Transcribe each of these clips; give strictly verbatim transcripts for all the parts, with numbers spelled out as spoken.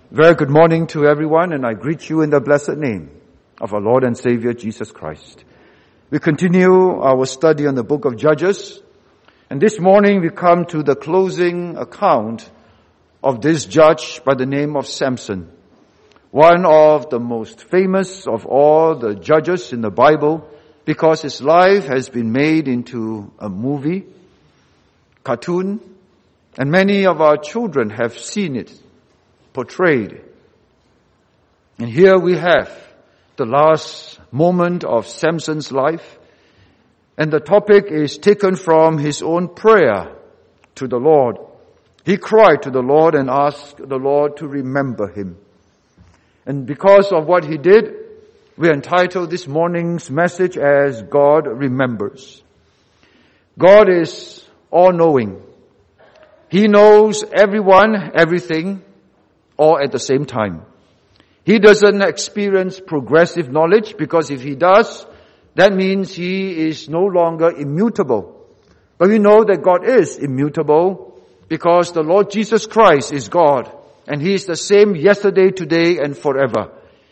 Very good morning to everyone, and I greet you in the blessed name of our Lord and Savior, Jesus Christ. We continue our study on the book of Judges, and this morning we come to the closing account of this judge by the name of Samson, one of the most famous of all the judges in the Bible, because his life has been made into a movie, cartoon, and many of our children have seen it portrayed. And here we have the last moment of Samson's life, and the topic is taken from his own prayer to the Lord. He cried to the Lord and asked the Lord to remember him. And because of what he did, we entitled this morning's message as God Remembers. God is all-knowing. He knows everyone, everything, all at the same time. He doesn't experience progressive knowledge, because if he does, that means he is no longer immutable. But we know that God is immutable because the Lord Jesus Christ is God, and he is the same yesterday, today, and forever.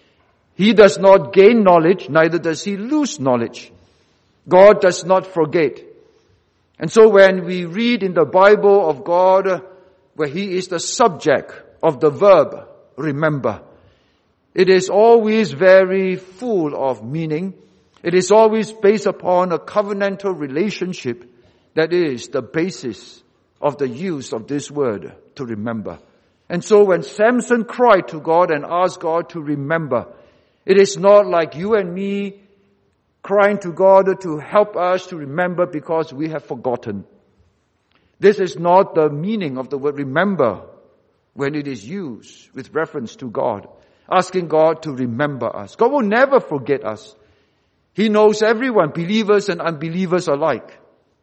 He does not gain knowledge, neither does he lose knowledge. God does not forget. And so when we read in the Bible of God where he is the subject of the verb, remember, it is always very full of meaning. It is always based upon a covenantal relationship that is the basis of the use of this word, to remember. And so when Samson cried to God and asked God to remember, it is not like you and me crying to God to help us to remember because we have forgotten. This is not the meaning of the word remember when it is used with reference to God, asking God to remember us. God will never forget us. He knows everyone, believers and unbelievers alike.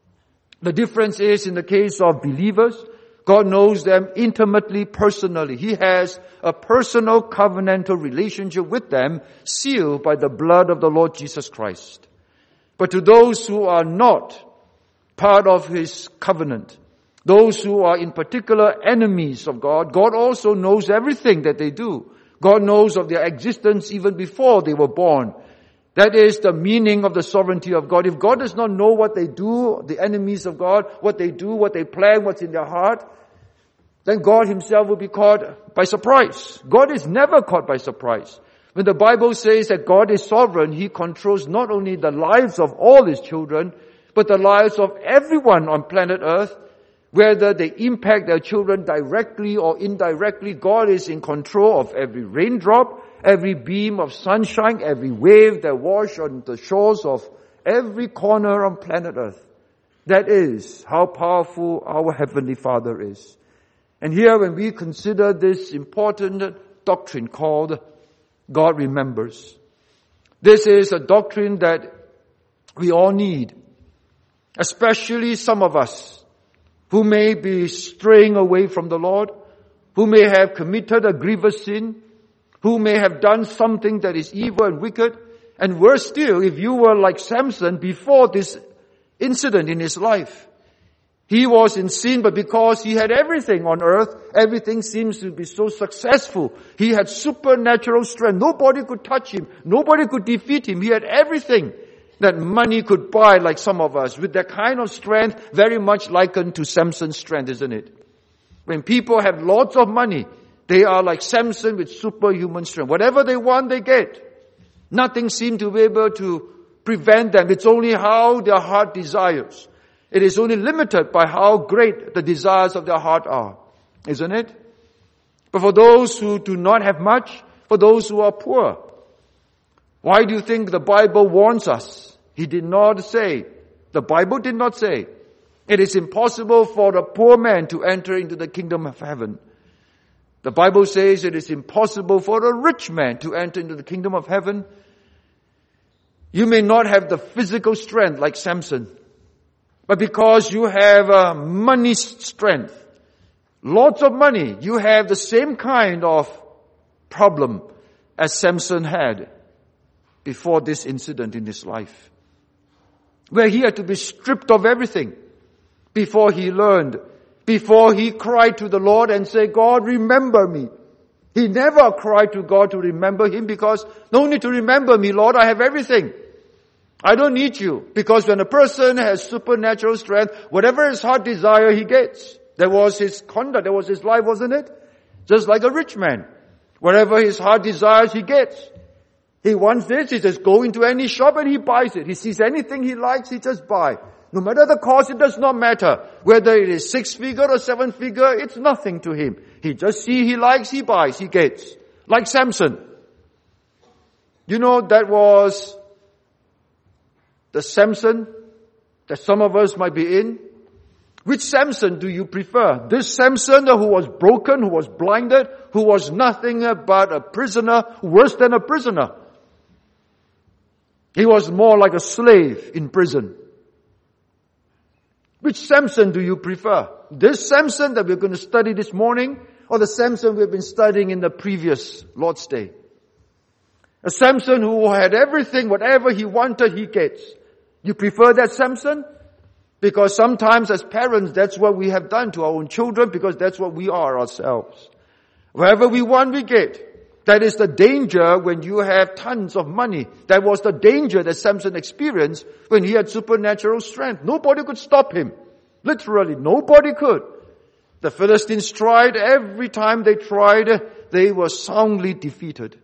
The difference is, in the case of believers, God knows them intimately, personally. He has a personal covenantal relationship with them, sealed by the blood of the Lord Jesus Christ. But to those who are not part of his covenant, those who are in particular enemies of God, God also knows everything that they do. God knows of their existence even before they were born. That is the meaning of the sovereignty of God. If God does not know what they do, the enemies of God, what they do, what they plan, what's in their heart, then God himself will be caught by surprise. God is never caught by surprise. When the Bible says that God is sovereign, he controls not only the lives of all his children, but the lives of everyone on planet Earth. Whether they impact their children directly or indirectly, God is in control of every raindrop, every beam of sunshine, every wave that wash on the shores of every corner on planet Earth. That is how powerful our Heavenly Father is. And here, when we consider this important doctrine called God Remembers, this is a doctrine that we all need, especially some of us who may be straying away from the Lord, who may have committed a grievous sin, who may have done something that is evil and wicked. And worse still, if you were like Samson before this incident in his life. He was in sin, but because he had everything on earth, everything seems to be so successful. He had supernatural strength. Nobody could touch him. Nobody could defeat him. He had everything that money could buy, like some of us, with that kind of strength, very much likened to Samson's strength, isn't it? When people have lots of money, they are like Samson with superhuman strength. Whatever they want, they get. Nothing seems to be able to prevent them. It's only how their heart desires. It is only limited by how great the desires of their heart are, isn't it? But for those who do not have much, for those who are poor, why do you think the Bible warns us? He did not say, the Bible did not say, it is impossible for a poor man to enter into the kingdom of heaven. The Bible says it is impossible for a rich man to enter into the kingdom of heaven. You may not have the physical strength like Samson, but because you have uh, money strength, lots of money, you have the same kind of problem as Samson had before this incident in his life, where he had to be stripped of everything before he learned, before he cried to the Lord and said, God, remember me. He never cried to God to remember him because, no need to remember me, Lord, I have everything. I don't need you. Because when a person has supernatural strength, whatever his heart desire, he gets. That was his conduct, that was his life, wasn't it? Just like a rich man. Whatever his heart desires, he gets. He wants this, he just go into any shop and he buys it. He sees anything he likes, he just buy. No matter the cost, it does not matter. Whether it is six figure or seven figure, it's nothing to him. He just see he likes, he buys, he gets. Like Samson. You know, that was the Samson that some of us might be in. Which Samson do you prefer? This Samson who was broken, who was blinded, who was nothing but a prisoner, worse than a prisoner. He was more like a slave in prison. Which Samson do you prefer? This Samson that we're going to study this morning, or the Samson we've been studying in the previous Lord's Day? A Samson who had everything, whatever he wanted, he gets. You prefer that Samson? Because sometimes as parents, that's what we have done to our own children, because that's what we are ourselves. Wherever we want, we get. That is the danger when you have tons of money. That was the danger that Samson experienced when he had supernatural strength. Nobody could stop him. Literally, nobody could. The Philistines tried. Every time they tried, they were soundly defeated.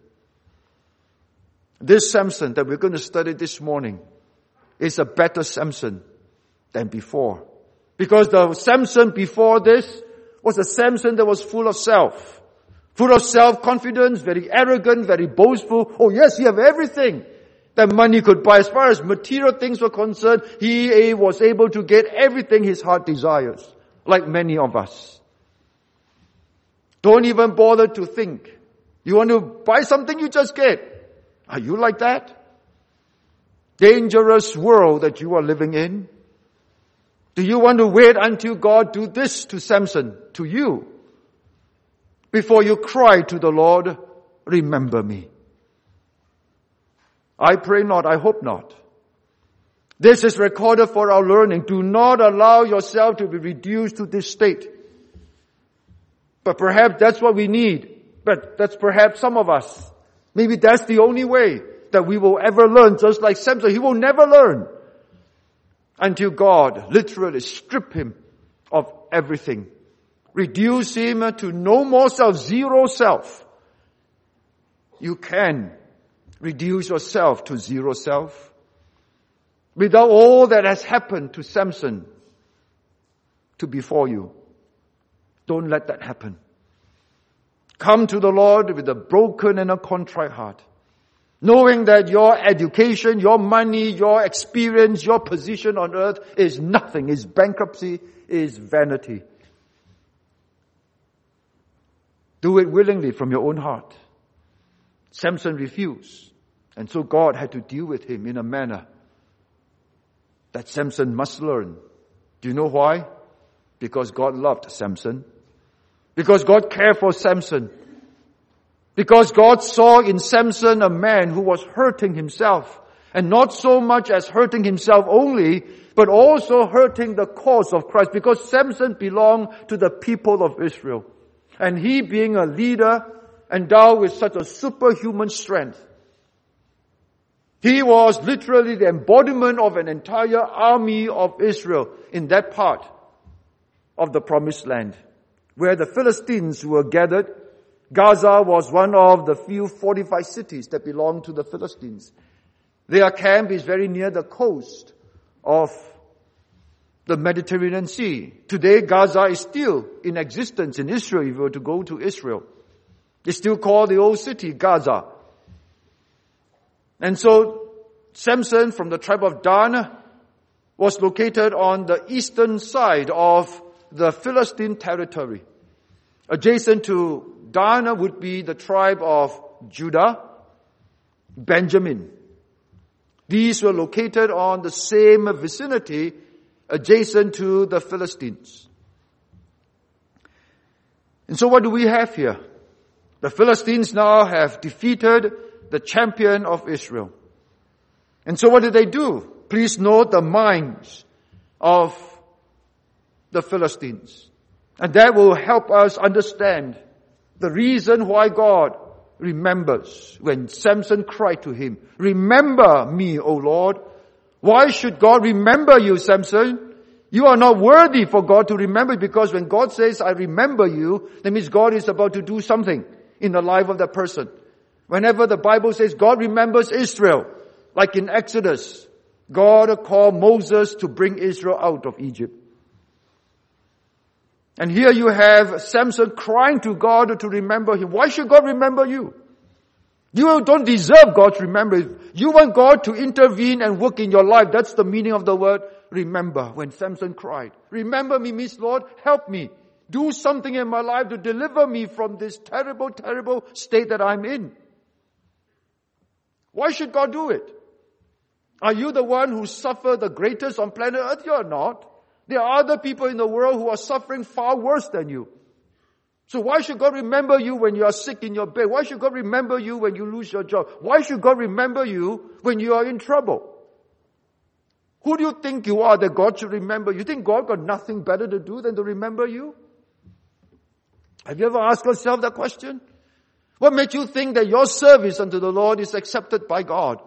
This Samson that we're going to study this morning is a better Samson than before. Because the Samson before this was a Samson that was full of self. Full of self-confidence, very arrogant, very boastful. Oh yes, he have everything that money could buy. As far as material things were concerned, he was able to get everything his heart desires, like many of us. Don't even bother to think. You want to buy something, you just get. Are you like that? Dangerous world that you are living in. Do you want to wait until God do this to Samson, to you? Before you cry to the Lord, remember me. I pray not, I hope not. This is recorded for our learning. Do not allow yourself to be reduced to this state. But perhaps that's what we need. But that's perhaps some of us. Maybe that's the only way that we will ever learn, just like Samson. He will never learn until God literally strip him of everything. Reduce him to no more self, zero self. You can reduce yourself to zero self. Without all that has happened to Samson to before you. Don't let that happen. Come to the Lord with a broken and a contrite heart. Knowing that your education, your money, your experience, your position on earth is nothing, is bankruptcy, is vanity. Do it willingly from your own heart. Samson refused. And so God had to deal with him in a manner that Samson must learn. Do you know why? Because God loved Samson. Because God cared for Samson. Because God saw in Samson a man who was hurting himself. And not so much as hurting himself only, but also hurting the cause of Christ. Because Samson belonged to the people of Israel. And he, being a leader, endowed with such a superhuman strength, he was literally the embodiment of an entire army of Israel in that part of the promised land, where the Philistines were gathered. Gaza was one of the few fortified cities that belonged to the Philistines. Their camp is very near the coast of the Mediterranean Sea. Today, Gaza is still in existence in Israel. If you were to go to Israel, it's still called the old city, Gaza. And so, Samson from the tribe of Dan was located on the eastern side of the Philistine territory. Adjacent to Dan would be the tribe of Judah, Benjamin. These were located on the same vicinity adjacent to the Philistines. And so what do we have here? The Philistines now have defeated the champion of Israel. And so what did they do? Please note the minds of the Philistines. And that will help us understand The reason why God remembers when Samson cried to him, "Remember me, O Lord." Why should God remember you, Samson? You are not worthy for God to remember, because when God says, "I remember you," that means God is about to do something in the life of that person. Whenever the Bible says God remembers Israel, like in Exodus, God called Moses to bring Israel out of Egypt. And here you have Samson crying to God to remember him. Why should God remember you? You don't deserve God to remember you. You want God to intervene and work in your life. That's the meaning of the word remember. When Samson cried, "Remember me," means, "Lord, help me. Do something in my life to deliver me from this terrible, terrible state that I'm in." Why should God do it? Are you the one who suffered the greatest on planet Earth? You are not. There are other people in the world who are suffering far worse than you. So why should God remember you when you are sick in your bed? Why should God remember you when you lose your job? Why should God remember you when you are in trouble? Who do you think you are that God should remember? You think God got nothing better to do than to remember you? Have you ever asked yourself that question? What made you think that your service unto the Lord is accepted by God?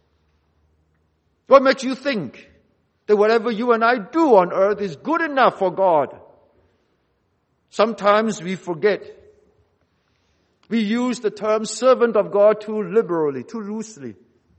What makes you think that whatever you and I do on earth is good enough for God? Sometimes we forget. We use the term servant of God too liberally, too loosely.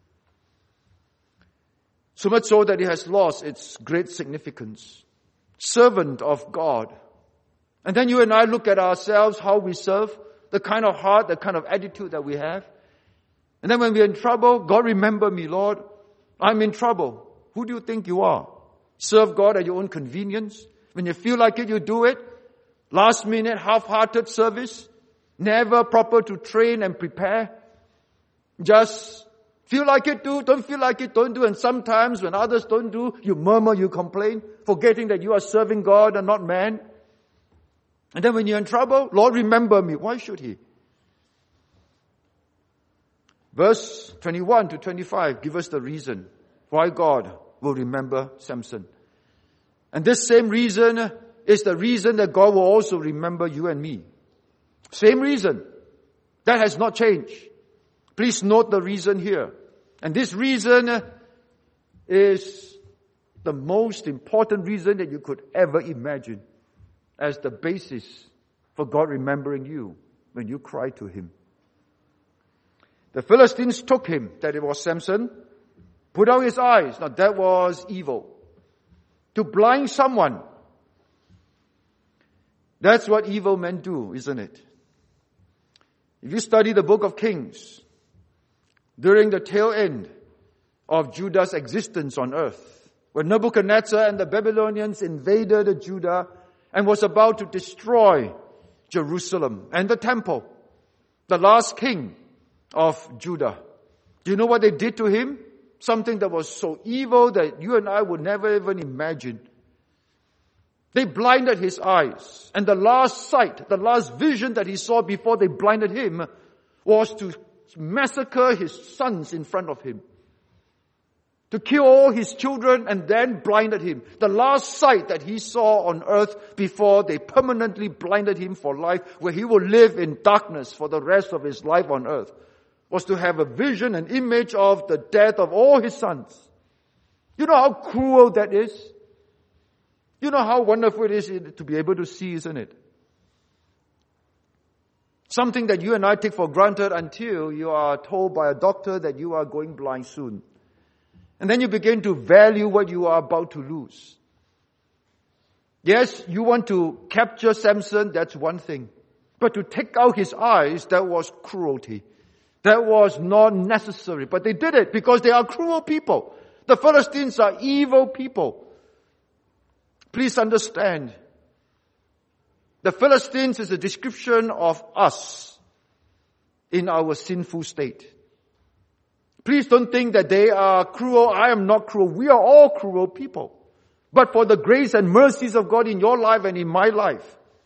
So much so that it has lost its great significance. Servant of God. And then you and I look at ourselves, how we serve, the kind of heart, the kind of attitude that we have. And then when we're in trouble, God, remember me, Lord. I'm in trouble. Who do you think you are? Serve God at your own convenience. When you feel like it, you do it. Last minute, half-hearted service. Never proper to train and prepare. Just feel like it, do. Don't feel like it, don't do. And sometimes when others don't do, you murmur, you complain, forgetting that you are serving God and not man. And then when you're in trouble, Lord, remember me. Why should He? Verse twenty-one to twenty-five give us the reason why God will remember Samson. And this same reason is the reason that God will also remember you and me. Same reason. That has not changed. Please note the reason here. And this reason is the most important reason that you could ever imagine as the basis for God remembering you when you cry to Him. The Philistines took him, that it was Samson, put out his eyes. Now that was evil. To blind someone. That's what evil men do, isn't it? If you study the book of Kings, during the tail end of Judah's existence on earth, when Nebuchadnezzar and the Babylonians invaded Judah and was about to destroy Jerusalem and the temple, the last king of Judah. Do you know what they did to him? Something that was so evil that you and I would never even imagine. They blinded his eyes. And the last sight, the last vision that he saw before they blinded him was to massacre his sons in front of him. To kill all his children and then blinded him. The last sight that he saw on earth before they permanently blinded him for life, where he will live in darkness for the rest of his life on earth, was to have a vision, an image of the death of all his sons. You know how cruel that is? You know how wonderful it is to be able to see, isn't it? Something that you and I take for granted until you are told by a doctor that you are going blind soon. And then you begin to value what you are about to lose. Yes, you want to capture Samson, that's one thing. But to take out his eyes, that was cruelty. That was not necessary. But they did it because they are cruel people. The Philistines are evil people. Please understand. The Philistines is a description of us in our sinful state. Please don't think that they are cruel. I am not cruel. We are all cruel people. But for the grace and mercies of God in your life and in my life,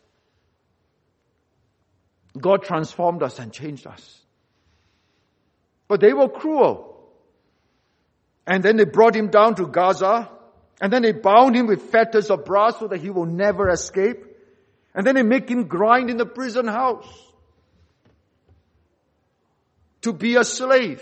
God transformed us and changed us. But they were cruel. And then they brought him down to Gaza. And then they bound him with fetters of brass so that he will never escape. And then they make him grind in the prison house. to be a slave.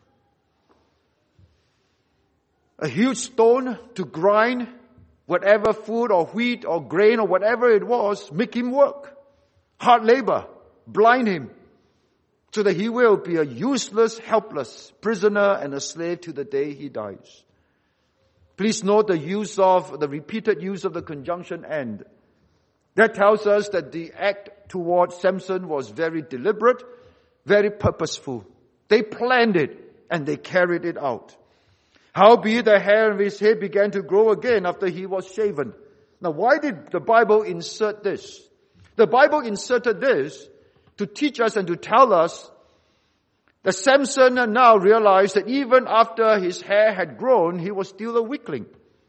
A huge stone to grind whatever food or wheat or grain or whatever it was, make him work. Hard labor, blind him, so that he will be a useless, helpless prisoner and a slave to the day he dies. Please note the use of, the repeated use of the conjunction and. That tells us that the act towards Samson was very deliberate, very purposeful. They planned it and they carried it out. Howbeit the hair of his head began to grow again after he was shaven. Now why did the Bible insert this? The Bible inserted this to teach us and to tell us that Samson now realized that even after his hair had grown, he was still a weakling.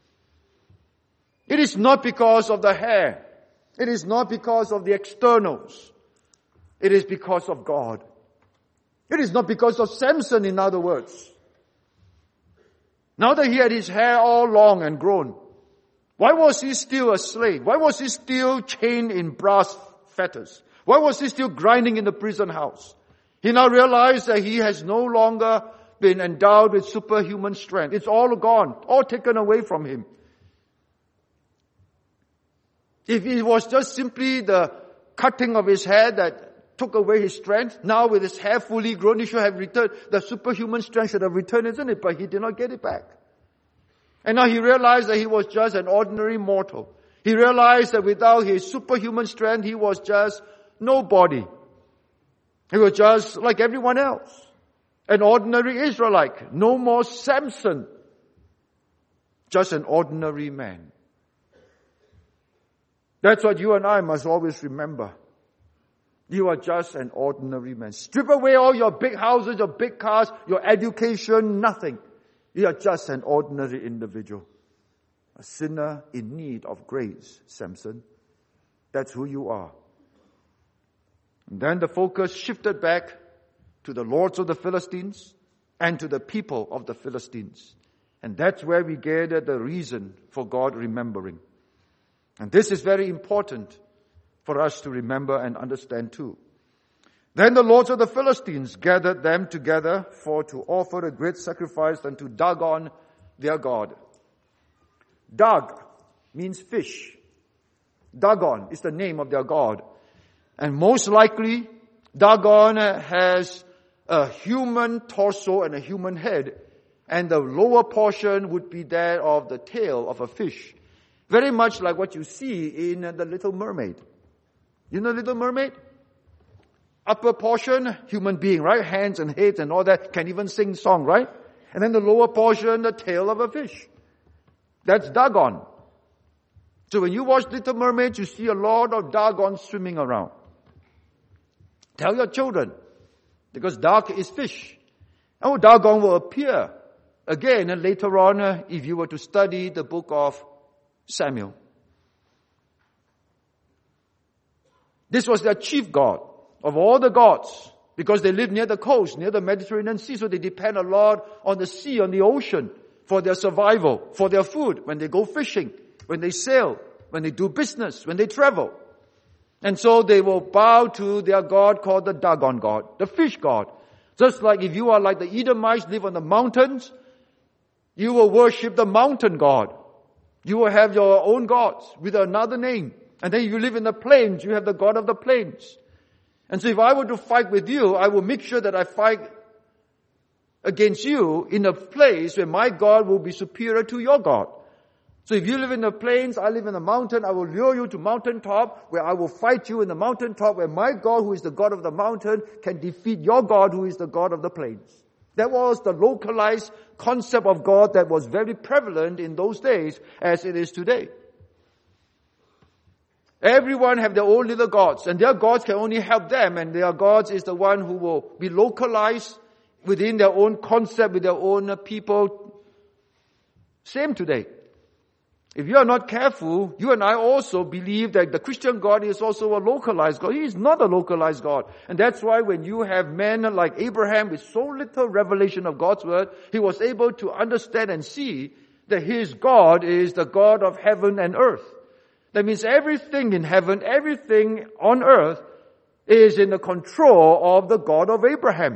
It is not because of the hair. It is not because of the externals. It is because of God. It is not because of Samson, in other words. Now that he had his hair all long and grown, why was he still a slave? Why was he still chained in brass fetters? Why was he still grinding in the prison house? He now realized that he has no longer been endowed with superhuman strength. It's all gone, all taken away from him. If it was just simply the cutting of his hair that took away his strength, now with his hair fully grown, he should have returned. The superhuman strength should have returned, isn't it? But he did not get it back. And now he realized that he was just an ordinary mortal. He realized that without his superhuman strength, he was just nobody. He was just like everyone else. An ordinary Israelite. No more Samson. Just an ordinary man. That's what you and I must always remember. You are just an ordinary man. Strip away all your big houses, your big cars, your education, nothing. You are just an ordinary individual. A sinner in need of grace, Samson. That's who you are. And then the focus shifted back to the lords of the Philistines and to the people of the Philistines. And that's where we gathered the reason for God remembering. And this is very important for us to remember and understand too. Then the lords of the Philistines gathered them together for to offer a great sacrifice unto Dagon, their god. Dag means fish. Dagon is the name of their god. And most likely, Dagon has a human torso and a human head. And the lower portion would be that of the tail of a fish. Very much like what you see in The Little Mermaid. You know Little Mermaid? Upper portion, human being, right? Hands and heads and all that. Can even sing song, right? And then the lower portion, the tail of a fish. That's Dagon. So when you watch Little Mermaid, you see a lot of Dagon swimming around. Tell your children, because Dag is fish. Oh, Dagon will appear again and later on if you were to study the book of Samuel. This was their chief god of all the gods because they live near the coast, near the Mediterranean Sea, so they depend a lot on the sea, on the ocean for their survival, for their food, when they go fishing, when they sail, when they do business, when they travel. And so they will bow to their god called the Dagon god, the fish god. Just like if you are like the Edomites, live on the mountains, you will worship the mountain god. You will have your own gods with another name. And then if you live in the plains, you have the god of the plains. And so if I were to fight with you, I will make sure that I fight against you in a place where my God will be superior to your God. So if you live in the plains, I live in the mountain, I will lure you to mountaintop where I will fight you in the mountaintop where my God, who is the God of the mountain, can defeat your God, who is the God of the plains. That was the localized concept of God that was very prevalent in those days as it is today. Everyone have their own little gods, and their gods can only help them, and their gods is the one who will be localized within their own concept, with their own people. Same today. If you are not careful, you and I also believe that the Christian God is also a localized God. He is not a localized God. And that's why when you have men like Abraham with so little revelation of God's word, he was able to understand and see that his God is the God of heaven and earth. That means everything in heaven, everything on earth is in the control of the God of Abraham.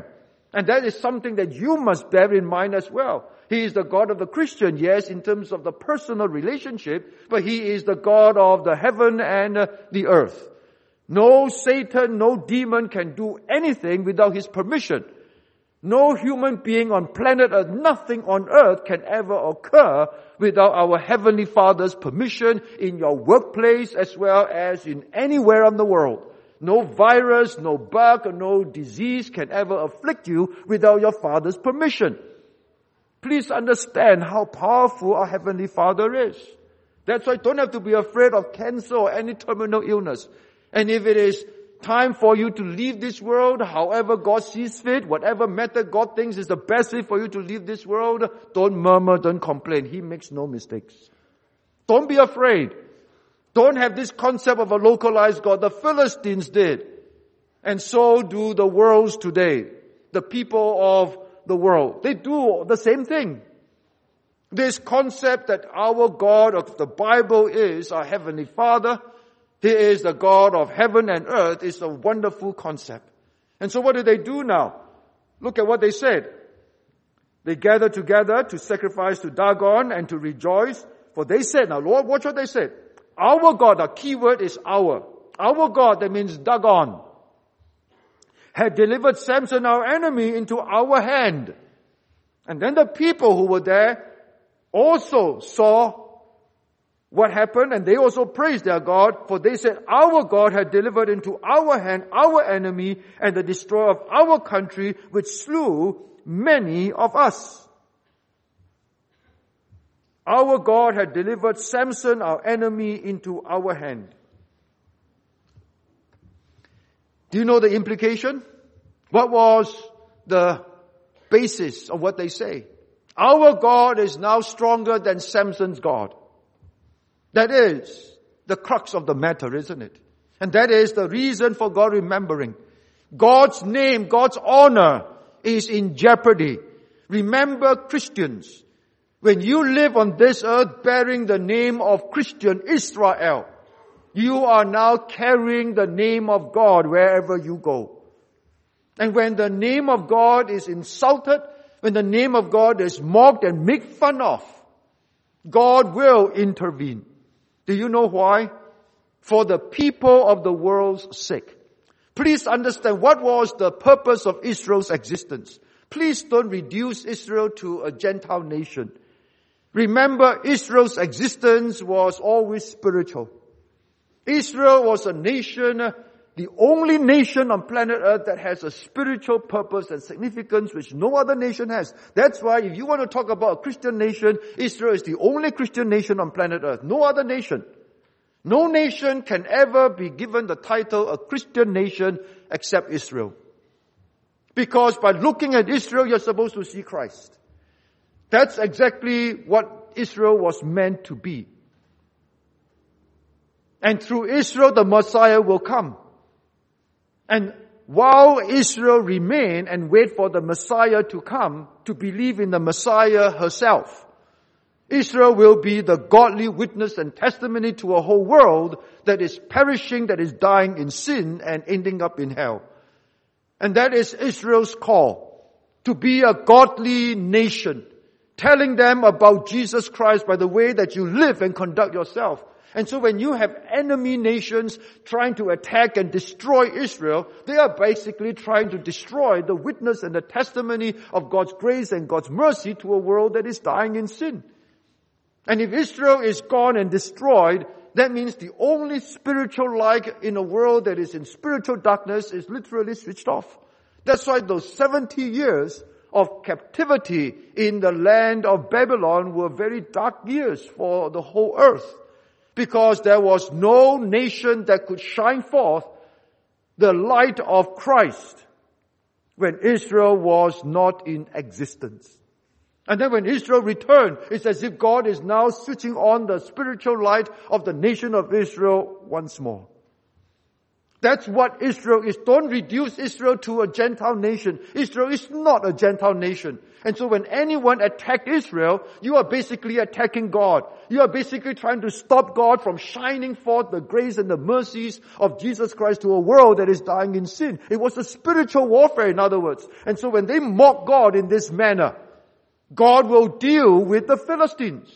And that is something that you must bear in mind as well. He is the God of the Christian, yes, in terms of the personal relationship, but He is the God of the heaven and uh, the earth. No Satan, no demon can do anything without His permission. No human being on planet Earth, nothing on earth can ever occur without our Heavenly Father's permission in your workplace as well as in anywhere in the world. No virus, no bug, or no disease can ever afflict you without your Father's permission. Please understand how powerful our Heavenly Father is. That's why you don't have to be afraid of cancer or any terminal illness. And if it is time for you to leave this world, however God sees fit, whatever method God thinks is the best way for you to leave this world, don't murmur, don't complain. He makes no mistakes. Don't be afraid. Don't have this concept of a localized God. The Philistines did. And so do the worlds today. The people of the world. They do the same thing. This concept that our God of the Bible is our Heavenly Father, He is the God of heaven and earth, is a wonderful concept. And so what do they do now? Look at what they said. They gathered together to sacrifice to Dagon and to rejoice. For they said, now Lord, watch what they said. Our God, the key word is our. Our God, that means Dagon, had delivered Samson, our enemy, into our hand. And then the people who were there also saw what happened, and they also praised their God, for they said, our God had delivered into our hand our enemy and the destroyer of our country, which slew many of us. Our God had delivered Samson, our enemy, into our hand. Do you know the implication? What was the basis of what they say? Our God is now stronger than Samson's God. That is the crux of the matter, isn't it? And that is the reason for God remembering. God's name, God's honor is in jeopardy. Remember, Christians, when you live on this earth bearing the name of Christian Israel, you are now carrying the name of God wherever you go. And when the name of God is insulted, when the name of God is mocked and made fun of, God will intervene. Do you know why? For the people of the world's sake. Please understand what was the purpose of Israel's existence. Please don't reduce Israel to a Gentile nation. Remember, Israel's existence was always spiritual. Israel was a nation, the only nation on planet Earth that has a spiritual purpose and significance which no other nation has. That's why if you want to talk about a Christian nation, Israel is the only Christian nation on planet Earth. No other nation. No nation can ever be given the title a Christian nation except Israel. Because by looking at Israel, you're supposed to see Christ. That's exactly what Israel was meant to be. And through Israel, the Messiah will come. And while Israel remain and wait for the Messiah to come, to believe in the Messiah herself, Israel will be the godly witness and testimony to a whole world that is perishing, that is dying in sin and ending up in hell. And that is Israel's call, to be a godly nation, telling them about Jesus Christ by the way that you live and conduct yourself. And so when you have enemy nations trying to attack and destroy Israel, they are basically trying to destroy the witness and the testimony of God's grace and God's mercy to a world that is dying in sin. And if Israel is gone and destroyed, that means the only spiritual light in a world that is in spiritual darkness is literally switched off. That's why those seventy years of captivity in the land of Babylon were very dark years for the whole earth. Because there was no nation that could shine forth the light of Christ when Israel was not in existence. And then when Israel returned, it's as if God is now switching on the spiritual light of the nation of Israel once more. That's what Israel is. Don't reduce Israel to a Gentile nation. Israel is not a Gentile nation. And so when anyone attacks Israel, you are basically attacking God. You are basically trying to stop God from shining forth the grace and the mercies of Jesus Christ to a world that is dying in sin. It was a spiritual warfare, in other words. And so when they mock God in this manner, God will deal with the Philistines.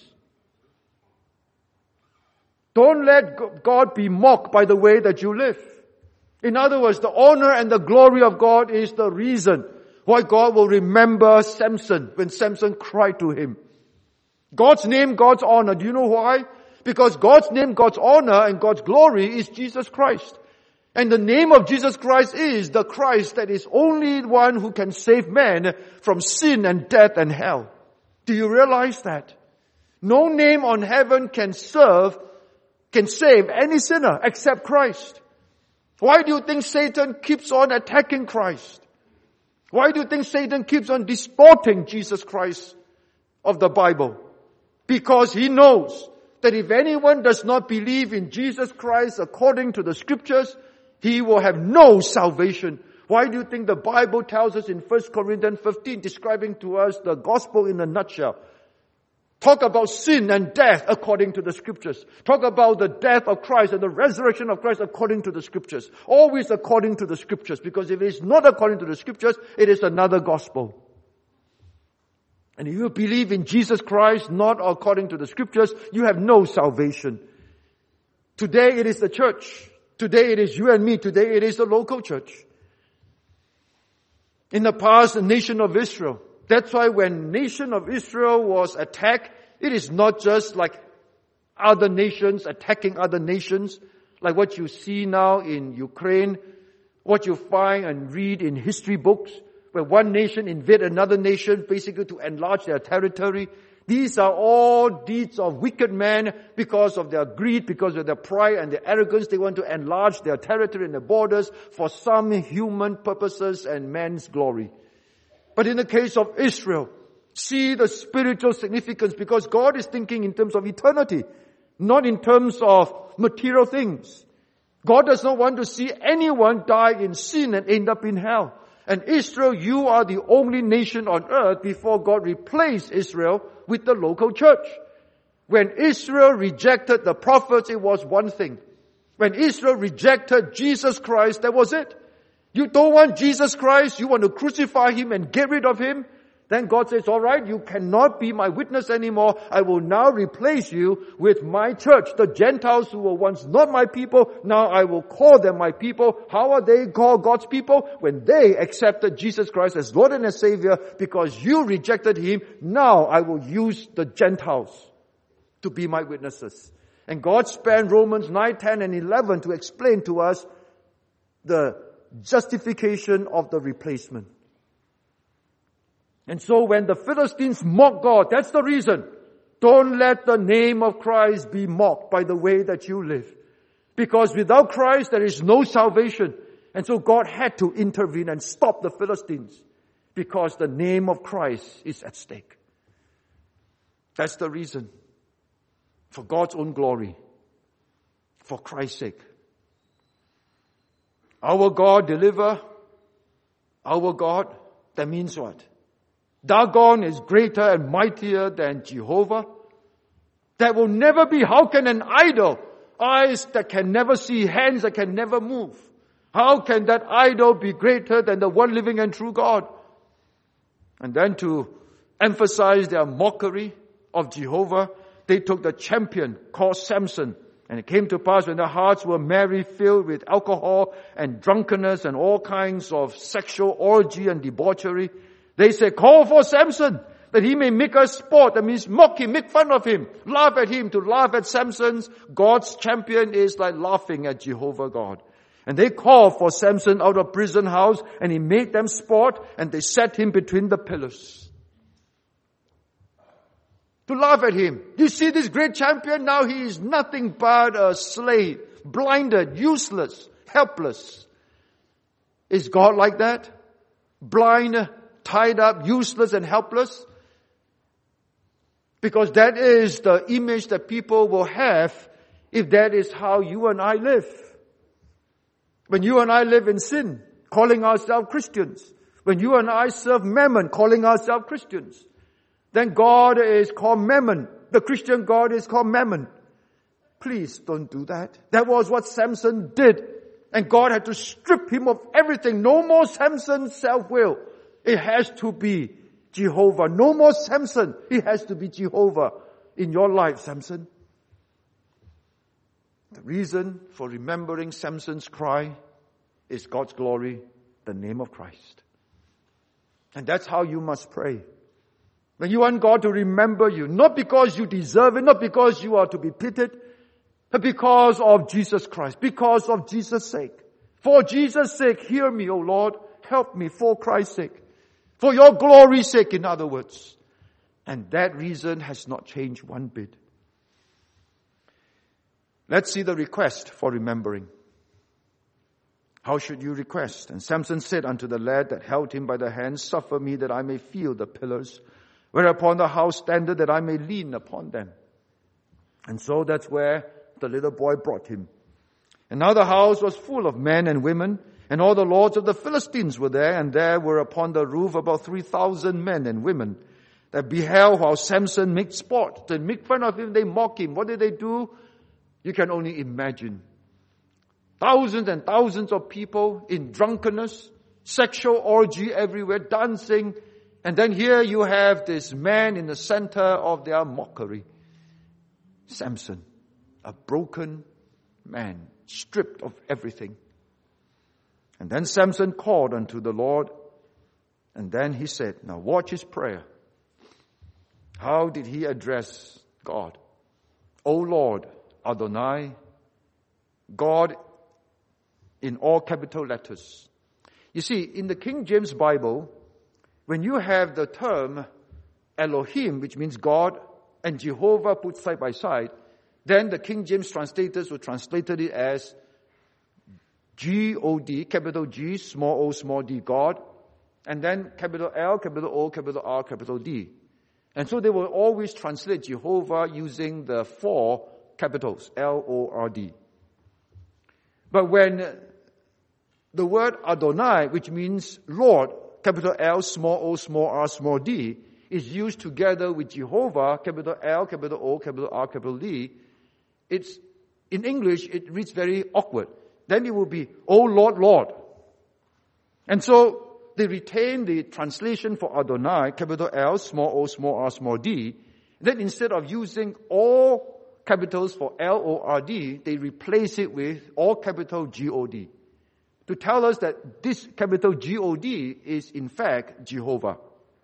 Don't let God be mocked by the way that you live. In other words, the honor and the glory of God is the reason why God will remember Samson when Samson cried to him. God's name, God's honor. Do you know why? Because God's name, God's honor, and God's glory is Jesus Christ. And the name of Jesus Christ is the Christ that is only one who can save man from sin and death and hell. Do you realize that? No name on heaven can serve, can save any sinner except Christ. Why do you think Satan keeps on attacking Christ? Why do you think Satan keeps on distorting Jesus Christ of the Bible? Because he knows that if anyone does not believe in Jesus Christ according to the scriptures, he will have no salvation. Why do you think the Bible tells us in First Corinthians fifteen, describing to us the gospel in a nutshell? Talk about sin and death according to the scriptures. Talk about the death of Christ and the resurrection of Christ according to the scriptures. Always according to the scriptures. Because if it is not according to the scriptures, it is another gospel. And if you believe in Jesus Christ not according to the scriptures, you have no salvation. Today it is the church. Today it is you and me. Today it is the local church. In the past, the nation of Israel. That's why when nation of Israel was attacked, it is not just like other nations attacking other nations, like what you see now in Ukraine, what you find and read in history books, where one nation invade another nation basically to enlarge their territory. These are all deeds of wicked men because of their greed, because of their pride and their arrogance. They want to enlarge their territory and their borders for some human purposes and man's glory. But in the case of Israel, see the spiritual significance because God is thinking in terms of eternity, not in terms of material things. God does not want to see anyone die in sin and end up in hell. And Israel, you are the only nation on earth before God replaced Israel with the local church. When Israel rejected the prophets, it was one thing. When Israel rejected Jesus Christ, that was it. You don't want Jesus Christ, you want to crucify Him and get rid of Him, then God says, all right, you cannot be my witness anymore. I will now replace you with my church. The Gentiles who were once not my people, now I will call them my people. How are they called God's people? When they accepted Jesus Christ as Lord and as Savior, because you rejected Him, now I will use the Gentiles to be my witnesses. And God spent Romans nine, ten, and eleven to explain to us the justification of the replacement. And so when the Philistines mock God, that's the reason. Don't let the name of Christ be mocked by the way that you live. Because without Christ, there is no salvation. And so God had to intervene and stop the Philistines because the name of Christ is at stake. That's the reason. For God's own glory. For Christ's sake. Our God deliver. Our God, that means what? Dagon is greater and mightier than Jehovah. That will never be. How can an idol, eyes that can never see, hands that can never move, how can that idol be greater than the one living and true God? And then to emphasize their mockery of Jehovah, they took the champion called Samson. And it came to pass when their hearts were merry, filled with alcohol and drunkenness and all kinds of sexual orgy and debauchery, they said, call for Samson, that he may make us sport. That means mock him, make fun of him, laugh at him. To laugh at Samson's God's champion is like laughing at Jehovah God. And they called for Samson out of prison house, and he made them sport, and they set him between the pillars. To laugh at him. You see this great champion, now he is nothing but a slave, blinded, useless, helpless. Is God like that? Blind, tied up, useless and helpless? Because that is the image that people will have if that is how you and I live. When you and I live in sin, calling ourselves Christians, when you and I serve Mammon, calling ourselves Christians, then God is called Mammon. The Christian God is called Mammon. Please don't do that. That was what Samson did. And God had to strip him of everything. No more Samson's self-will. It has to be Jehovah. No more Samson. It has to be Jehovah in your life, Samson. The reason for remembering Samson's cry is God's glory, the name of Christ. And that's how you must pray. When you want God to remember you, not because you deserve it, not because you are to be pitied, but because of Jesus Christ, because of Jesus' sake. For Jesus' sake, hear me, O Lord, help me for Christ's sake. For your glory's sake, in other words. And that reason has not changed one bit. Let's see the request for remembering. How should you request? And Samson said unto the lad that held him by the hand, suffer me that I may feel the pillars, whereupon the house standeth, that I may lean upon them. And so that's where the little boy brought him. And now the house was full of men and women, and all the lords of the Philistines were there, and there were upon the roof about three thousand men and women that beheld how Samson made sport. They make fun of him, they mock him. What did they do? You can only imagine. Thousands and thousands of people in drunkenness, sexual orgy everywhere, dancing. And then here you have this man in the center of their mockery. Samson, a broken man, stripped of everything. And then Samson called unto the Lord. And then he said, now watch his prayer. How did he address God? O Lord, Adonai, God in all capital letters. You see, in the King James Bible, when you have the term Elohim, which means God, and Jehovah put side by side, then the King James translators will translate it as G O D, capital G, small o, small d, God, and then capital L, capital O, capital R, capital D. And so they will always translate Jehovah using the four capitals, L O R D. But when the word Adonai, which means Lord, capital L, small o, small r, small d, is used together with Jehovah, capital L, capital O, capital R, capital D, it's, in English, it reads very awkward. Then it will be, O Lord, Lord. And so they retain the translation for Adonai, capital L, small o, small r, small d. Then instead of using all capitals for L O R D, they replace it with all capital G O D. To tell us that this capital G O D is in fact Jehovah.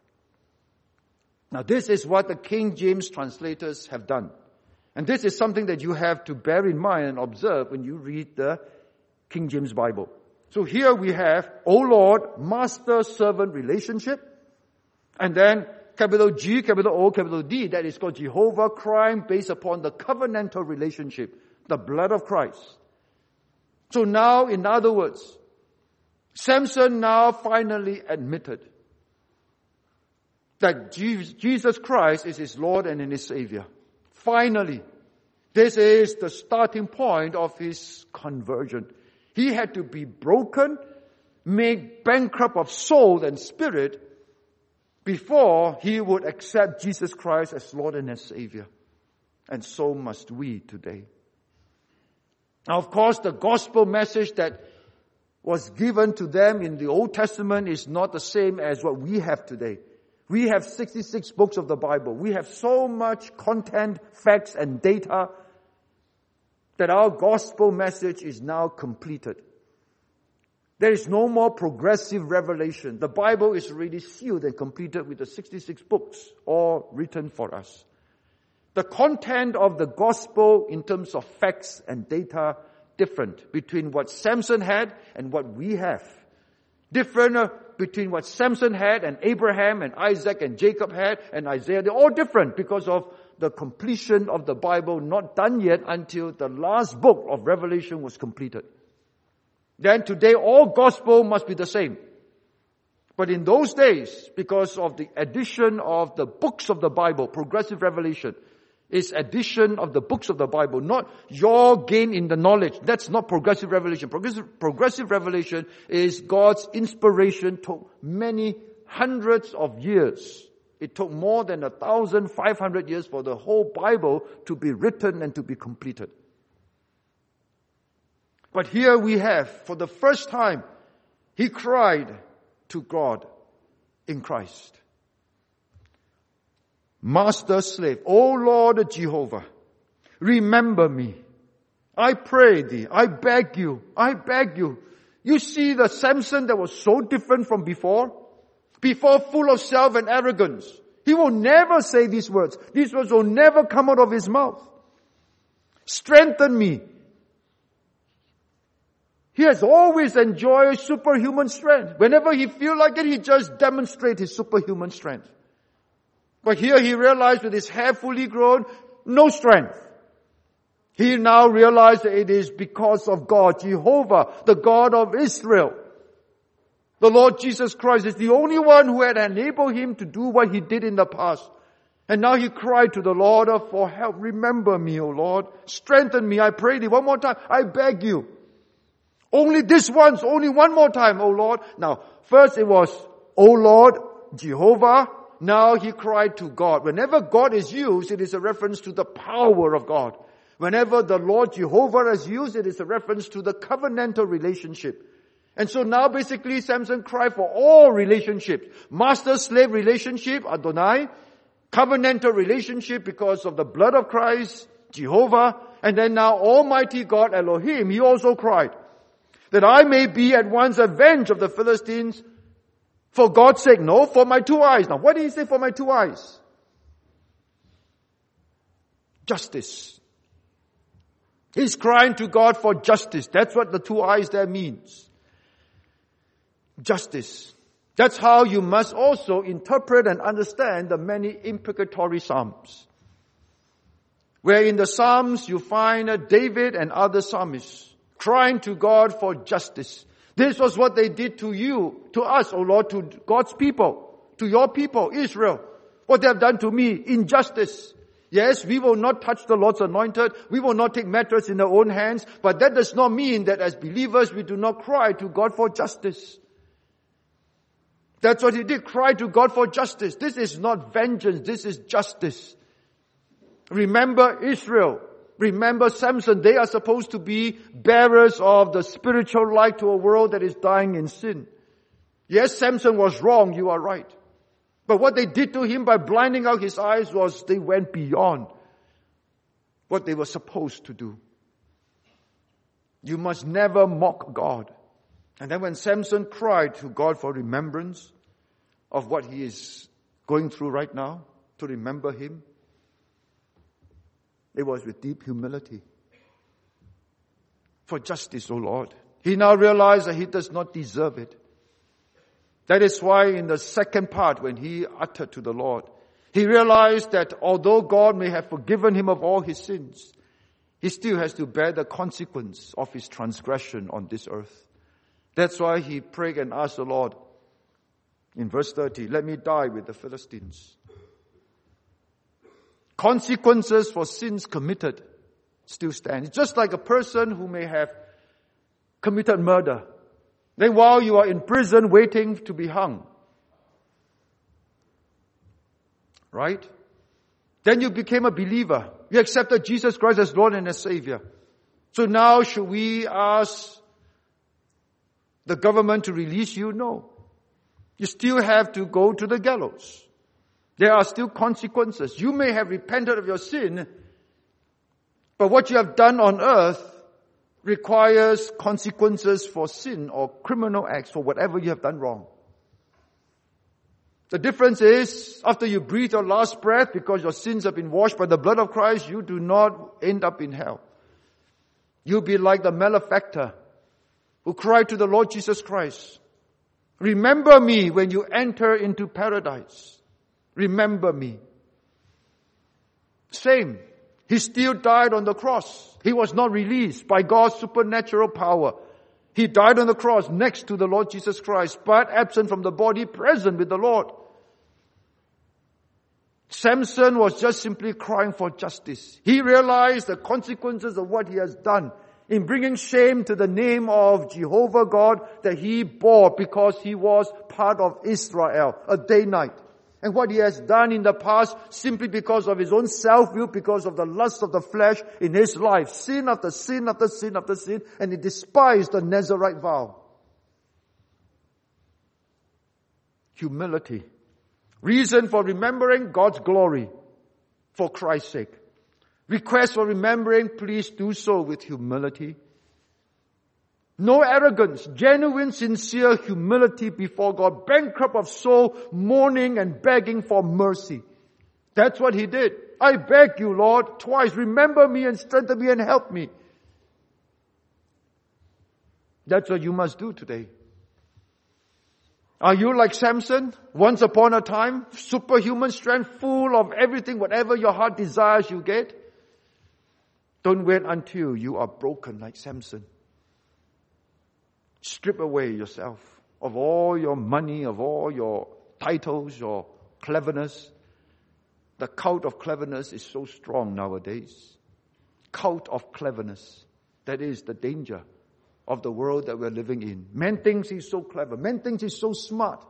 Now this is what the King James translators have done. And this is something that you have to bear in mind and observe when you read the King James Bible. So here we have, O Lord, master-servant relationship. And then capital G, capital O, capital D, that is called Jehovah, crime based upon the covenantal relationship, the blood of Christ. So now, in other words, Samson now finally admitted that Jesus Christ is his Lord and his Savior. Finally, this is the starting point of his conversion. He had to be broken, made bankrupt of soul and spirit, before he would accept Jesus Christ as Lord and as Savior. And so must we today. Now, of course, the gospel message that was given to them in the Old Testament is not the same as what we have today. We have sixty-six books of the Bible. We have so much content, facts, and data that our gospel message is now completed. There is no more progressive revelation. The Bible is already sealed and completed with the sixty-six books, all written for us. The content of the gospel in terms of facts and data, different between what Samson had and what we have. Different uh, between what Samson had and Abraham and Isaac and Jacob had and Isaiah. They're all different because of the completion of the Bible, not done yet until the last book of Revelation was completed. Then today all gospel must be the same. But in those days, because of the addition of the books of the Bible, progressive revelation, It's addition of the books of the Bible, not your gain in the knowledge. That's not progressive revelation. Progressive, progressive revelation is God's inspiration. Took many hundreds of years. It took more than a thousand five hundred years for the whole Bible to be written and to be completed. But here we have, for the first time, he cried to God in Christ. Master, slave, O Lord Jehovah, remember me. I pray thee, I beg you, I beg you. You see the Samson that was so different from before? Before full of self and arrogance. He will never say these words. These words will never come out of his mouth. Strengthen me. He has always enjoyed superhuman strength. Whenever he feels like it, he just demonstrates his superhuman strength. But here he realized with his hair fully grown, no strength. He now realized that it is because of God, Jehovah, the God of Israel. The Lord Jesus Christ is the only one who had enabled him to do what he did in the past. And now he cried to the Lord for help. Remember me, O Lord. Strengthen me, I pray thee. One more time, I beg you. Only this once, only one more time, O Lord. Now, first it was, O Lord, Jehovah. Now he cried to God. Whenever God is used, it is a reference to the power of God. Whenever the Lord Jehovah is used, it is a reference to the covenantal relationship. And so now basically Samson cried for all relationships. Master-slave relationship, Adonai. Covenantal relationship because of the blood of Christ, Jehovah. And then now Almighty God, Elohim, he also cried. That I may be at once avenged of the Philistines for God's sake. No, for my two eyes. Now what did he say for my two eyes? Justice. He's crying to God for justice. That's what the two eyes there means. Justice. That's how you must also interpret and understand the many imprecatory psalms. Where in the psalms you find David and other psalmists crying to God for justice. This was what they did to you, to us, O Lord, to God's people, to your people, Israel. What they have done to me, injustice. Yes, we will not touch the Lord's anointed. We will not take matters in our own hands. But that does not mean that as believers we do not cry to God for justice. That's what he did, cry to God for justice. This is not vengeance, this is justice. Remember Israel. Remember Samson. They are supposed to be bearers of the spiritual light to a world that is dying in sin. Yes, Samson was wrong, you are right. But what they did to him by blinding out his eyes was they went beyond what they were supposed to do. You must never mock God. And then when Samson cried to God for remembrance of what he is going through right now, to remember him, it was with deep humility. For justice, O Lord. He now realized that he does not deserve it. That is why in the second part, when he uttered to the Lord, he realized that although God may have forgiven him of all his sins, he still has to bear the consequence of his transgression on this earth. That's why he prayed and asked the Lord in verse thirty, let me die with the Philistines. Consequences for sins committed still stand. It's just like a person who may have committed murder. Then while you are in prison waiting to be hung, right? Then you became a believer. You accepted Jesus Christ as Lord and as Savior. So now should we ask the government to release you? No. You still have to go to the gallows. There are still consequences. You may have repented of your sin, but what you have done on earth requires consequences for sin or criminal acts for whatever you have done wrong. The difference is, after you breathe your last breath, because your sins have been washed by the blood of Christ, you do not end up in hell. You'll be like the malefactor who cried to the Lord Jesus Christ, remember me when you enter into paradise. Remember me. Same. He still died on the cross. He was not released by God's supernatural power. He died on the cross next to the Lord Jesus Christ, but absent from the body, present with the Lord. Samson was just simply crying for justice. He realized the consequences of what he has done in bringing shame to the name of Jehovah God that he bore because he was part of Israel, a Danite. And what he has done in the past simply because of his own self-will, because of the lust of the flesh in his life. Sin after sin after sin after sin, and he despised the Nazirite vow. Humility. Reason for remembering God's glory for Christ's sake. Request for remembering, please do so with humility. No arrogance, genuine, sincere humility before God, bankrupt of soul, mourning and begging for mercy. That's what he did. I beg you, Lord, twice, remember me and strengthen me and help me. That's what you must do today. Are you like Samson? Once upon a time, superhuman strength, full of everything, whatever your heart desires you get? Don't wait until you are broken like Samson. Strip away yourself of all your money, of all your titles, your cleverness. The cult of cleverness is so strong nowadays. Cult of cleverness. That is the danger of the world that we're living in. Man thinks he's so clever. Man thinks he's so smart.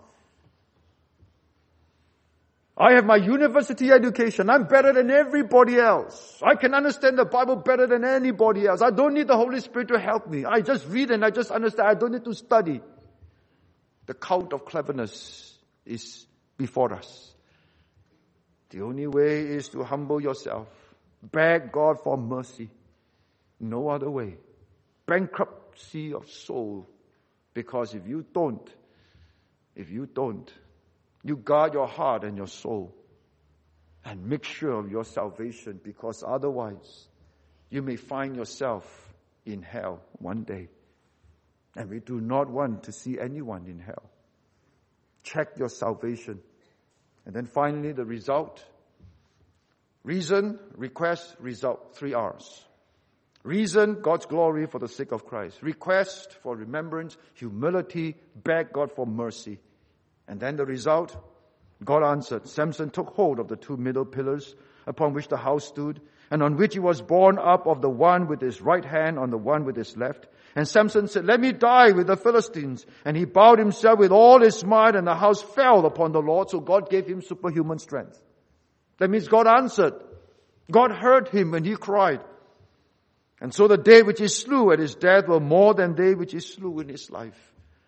I have my university education. I'm better than everybody else. I can understand the Bible better than anybody else. I don't need the Holy Spirit to help me. I just read and I just understand. I don't need to study. The cult of cleverness is before us. The only way is to humble yourself. Beg God for mercy. No other way. Bankruptcy of soul. Because if you don't, if you don't, you guard your heart and your soul and make sure of your salvation, because otherwise you may find yourself in hell one day. And we do not want to see anyone in hell. Check your salvation. And then finally the result. Reason, request, result. Three R's. Reason, God's glory for the sake of Christ. Request for remembrance, humility, beg God for mercy. And then the result, God answered. Samson took hold of the two middle pillars upon which the house stood, and on which he was borne up, of the one with his right hand on the one with his left. And Samson said, let me die with the Philistines. And he bowed himself with all his might, and the house fell upon the Lord. So God gave him superhuman strength. That means God answered. God heard him when he cried. And so the day which he slew at his death were more than they which he slew in his life.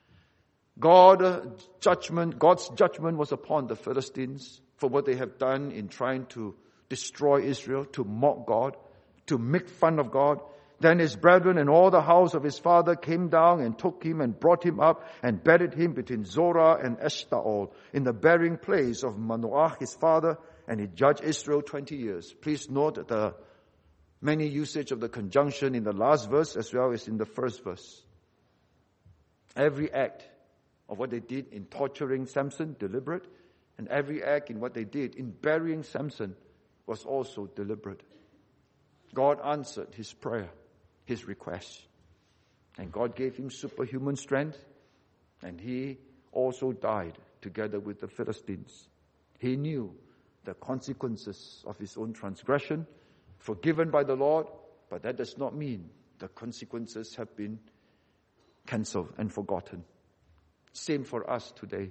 God, uh, judgment, God's judgment was upon the Philistines for what they have done in trying to destroy Israel, to mock God, to make fun of God. Then his brethren and all the house of his father came down and took him and brought him up and buried him between Zorah and Eshtaol in the burying place of Manoah his father, and he judged Israel twenty years. Please note the many usage of the conjunction in the last verse as well as in the first verse. Every act of what they did in torturing Samson, deliberate, and every act in what they did in burying Samson was also deliberate. God answered his prayer, his request, and God gave him superhuman strength, and he also died together with the Philistines. He knew the consequences of his own transgression, forgiven by the Lord, but that does not mean the consequences have been cancelled and forgotten. Same for us today.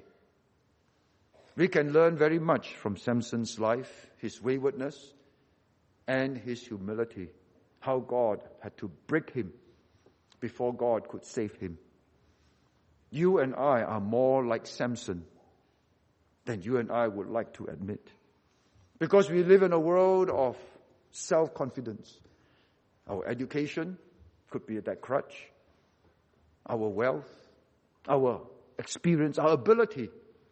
We can learn very much from Samson's life, his waywardness, and his humility, how God had to break him before God could save him. You and I are more like Samson than you and I would like to admit. Because we live in a world of self-confidence. Our education could be that crutch. Our wealth, our experience, our ability.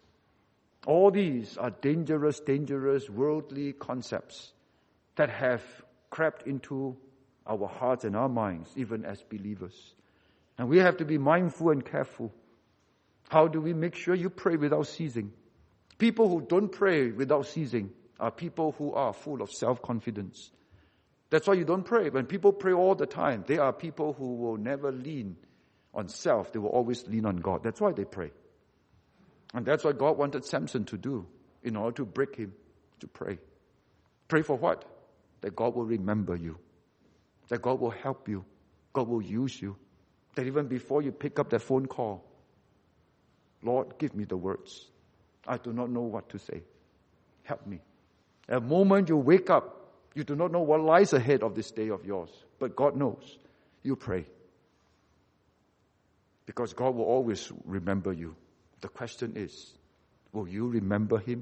All these are dangerous, dangerous worldly concepts that have crept into our hearts and our minds, even as believers. And we have to be mindful and careful. How do we make sure you pray without ceasing? People who don't pray without ceasing are people who are full of self-confidence. That's why you don't pray. When people pray all the time, they are people who will never lean on self. They will always lean on God. That's why they pray. And that's what God wanted Samson to do in order to break him. to pray. Pray for what? That God will remember you. That God will help you. God will use you. That even before you pick up that phone call, Lord, give me the words. I do not know what to say. Help me. At the moment you wake up, you do not know what lies ahead of this day of yours. But God knows. You pray. Because God will always remember you. The question is, will you remember Him?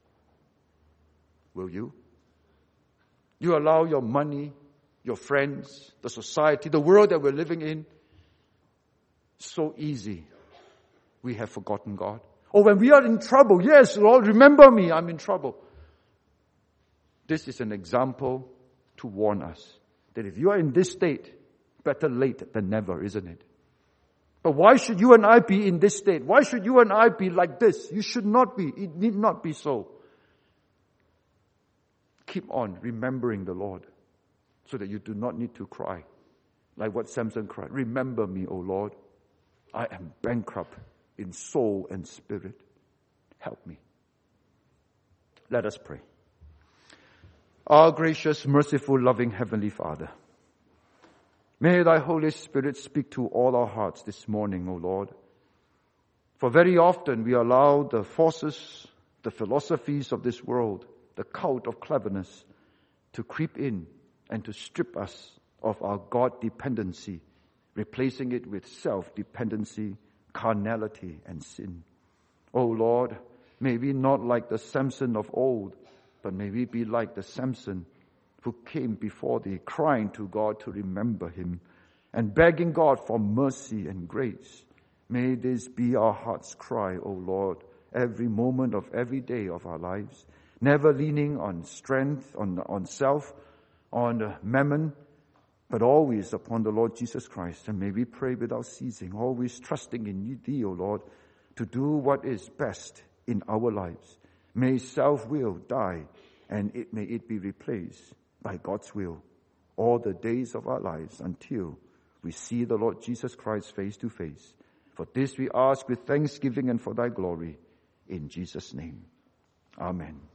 Will you? You allow your money, your friends, the society, the world that we're living in, so easy. We have forgotten God. Or when we are in trouble, yes, Lord, remember me, I'm in trouble. This is an example to warn us that if you are in this state, better late than never, isn't it? But why should you and I be in this state? Why should you and I be like this? You should not be. It need not be so. Keep on remembering the Lord so that you do not need to cry like what Samson cried. Remember me, O Lord. I am bankrupt in soul and spirit. Help me. Let us pray. Our gracious, merciful, loving Heavenly Father, may Thy Holy Spirit speak to all our hearts this morning, O Lord. For very often we allow the forces, the philosophies of this world, the cult of cleverness, to creep in and to strip us of our God dependency, replacing it with self-dependency, carnality, and sin. O Lord, may we not like the Samson of old, but may we be like the Samson who came before Thee, crying to God to remember him and begging God for mercy and grace. May this be our heart's cry, O Lord, every moment of every day of our lives, never leaning on strength, on, on self, on mammon, but always upon the Lord Jesus Christ. And may we pray without ceasing, always trusting in Thee, O Lord, to do what is best in our lives. May self-will die, and it may it be replaced by God's will all the days of our lives until we see the Lord Jesus Christ face to face. For this we ask with thanksgiving and for Thy glory. In Jesus' name. Amen.